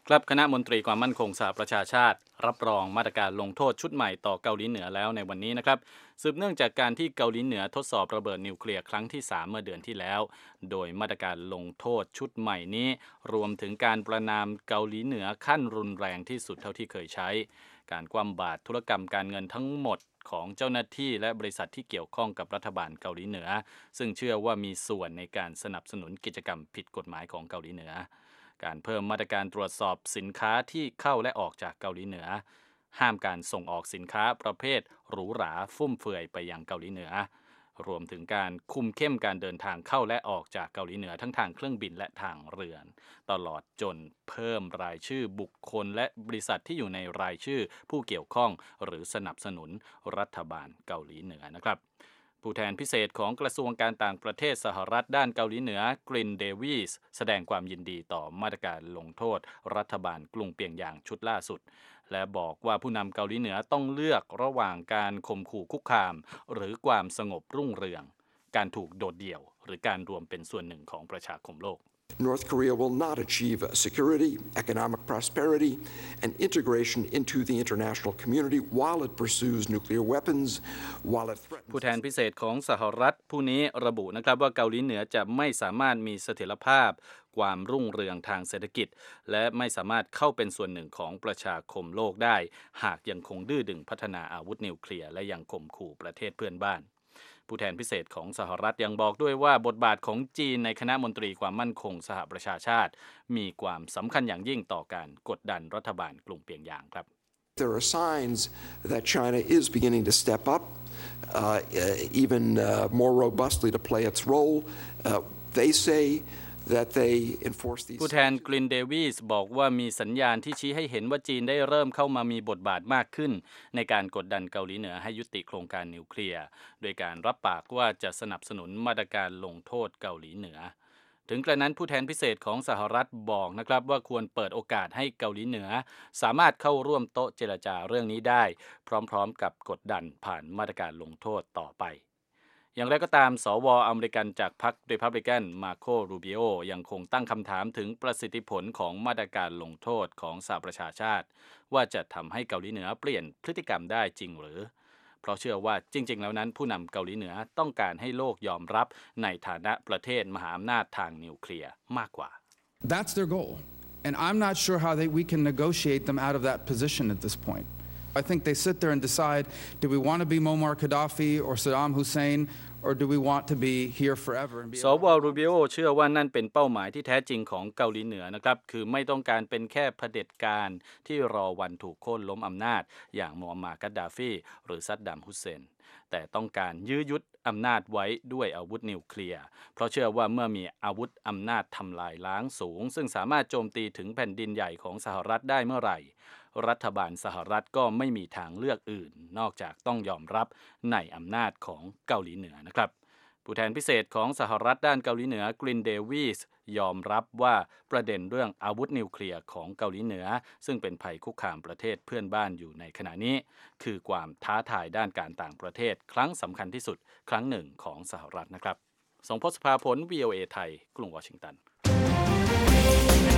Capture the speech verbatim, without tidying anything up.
ครับคณะมนตรีความมั่นคงสหประชาชาติรับรองมาตรการลงโทษชุดใหม่ต่อเกาหลีเหนือแล้วในวันนี้นะครับสืบเนื่องจากการที่เกาหลีเหนือทดสอบระเบิดนิวเคลียร์ครั้งที่สามเมื่อเดือนที่แล้วโดยมาตรการลงโทษชุดใหม่นี้รวมถึงการประณามเกาหลีเหนือขั้นรุนแรงที่สุดเท่าที่เคยใช้การคว่ำบาตรธุรกรรมการเงินทั้งหมดของเจ้าหน้าที่และบริษัทที่เกี่ยวข้องกับรัฐบาลเกาหลีเหนือซึ่งเชื่อว่ามีส่วนในการสนับสนุนกิจกรรมผิดกฎหมายของเกาหลีเหนือการเพิ่มมาตรการตรวจสอบสินค้าที่เข้าและออกจากเกาหลีเหนือห้ามการส่งออกสินค้าประเภทหรูหราฟุ่มเฟือยไปยังเกาหลีเหนือรวมถึงการคุมเข้มการเดินทางเข้าและออกจากเกาหลีเหนือทั้งทางเครื่องบินและทางเรือตลอดจนเพิ่มรายชื่อบุคคลและบริษัทที่อยู่ในรายชื่อผู้เกี่ยวข้องหรือสนับสนุนรัฐบาลเกาหลีเหนือนะครับผู้แทนพิเศษของกระทรวงการต่างประเทศสหรัฐด้านเกาหลีเหนือกรินเดวิสแสดงความยินดีต่อมาตรการลงโทษรัฐบาลกรุงเปียงยางชุดล่าสุดและบอกว่าผู้นำเกาหลีเหนือต้องเลือกระหว่างการข่มขู่คุกคามหรือความสงบรุ่งเรืองการถูกโดดเดี่ยวหรือการรวมเป็นส่วนหนึ่งของประชาคมโลก North Korea will not achieve security, economic prosperity, and integration into the international community while it pursues nuclear weapons, while it threatens ผู้แทนพิเศษของสหรัฐผู้นี้ระบุนะครับว่าเกาหลีเหนือจะไม่สามารถมีเสถียรภาพความรุ่งเรืองทางเศรษฐกิจและไม่สามารถเข้าเป็นส่วนหนึ่งของประชาคมโลกได้หากยังคงดื้อดึงพัฒนาอาวุธนิวเคลียร์และยังข่มขู่ประเทศเพื่อนบ้านผู้แทนพิเศษของสหรัฐยังบอกด้วยว่าบทบาทของจีนในคณะมนตรีความมั่นคงสหประชาชาติมีความสำคัญอย่างยิ่งต่อการกดดันรัฐบาลกรุงเปียงยางครับ There are signs that China is beginning to step up, uh, even uh, more robustly to play its role. Uh, they say that they enforce these ผู้แทนกลินเดวิสบอกว่ามีสัญญาณที่ชี้ให้เห็นว่าจีนได้เริ่มเข้ามามีบทบาทมากขึ้นในการกดดันเกาหลีเหนือให้ยุติโครงการนิวเคลียร์โดยการรับปากว่าจะสนับสนุนมาตรการลงโทษเกาหลีเหนือถึงกระนั้นผู้แทนพิเศษของสหรัฐบอกนะครับว่าควรเปิดโอกาสให้เกาหลีเหนือสามารถเข้าร่วมโต๊ะเจรจาเรื่องนี้ได้พร้อมๆกับกดดันผ่านมาตรการลงโทษต่อไปอย่างไรก็ตามสวอเมริกันจากพรรครีพับลิกันมาโครูบิโอยังคงตั้งคำถามถึงประสิทธิผลของมาตรการลงโทษของสหประชาชาติว่าจะทำให้เกาหลีเหนือเปลี่ยนพฤติกรรมได้จริงหรือเพราะเชื่อว่าจริงๆแล้วนั้นผู้นำเกาหลีเหนือต้องการให้โลกยอมรับในฐานะประเทศมหาอำนาจทางนิวเคลียร์มากกว่า That's their goal and I'm not sure how they, we can negotiate them out of that position at this point. I think they sit there and decide, do we want to be Muammar Gaddafi or Saddam Hussein?Or do we want to be here forever? สวรูบิโอเชื่อว่านั่นเป็นเป้าหมายที่แท้จริงของเกาหลีเหนือนะครับคือไม่ต้องการเป็นแค่เผด็จการที่รอวันถูกโค่นล้มอำนาจอย่างมูอัมหมัดกัดดาฟีหรือซัดดัมฮุสเซนแต่ต้องการยื้อยุดอำนาจไว้ด้วยอาวุธนิวเคลียร์เพราะเชื่อว่าเมื่อมีอาวุธอำนาจทำลายล้างสูงซึ่งสามารถโจมตีถึงแผ่นดินใหญ่ของสหรัฐได้เมื่อไหร่รัฐบาลสหรัฐก็ไม่มีทางเลือกอื่นนอกจากต้องยอมรับในอำนาจของเกาหลีเหนือนะครับผู้แทนพิเศษของสหรัฐด้านเกาหลีเหนือกรินเดวิสยอมรับว่าประเด็นเรื่องอาวุธนิวเคลียร์ของเกาหลีเหนือซึ่งเป็นภัยคุกคามประเทศเพื่อนบ้านอยู่ในขณะนี้คือความท้าทายด้านการต่างประเทศครั้งสำคัญที่สุดครั้งหนึ่งของสหรัฐนะครับสงพศภาผล วี โอ เอ ไทยกรุงวอชิงตัน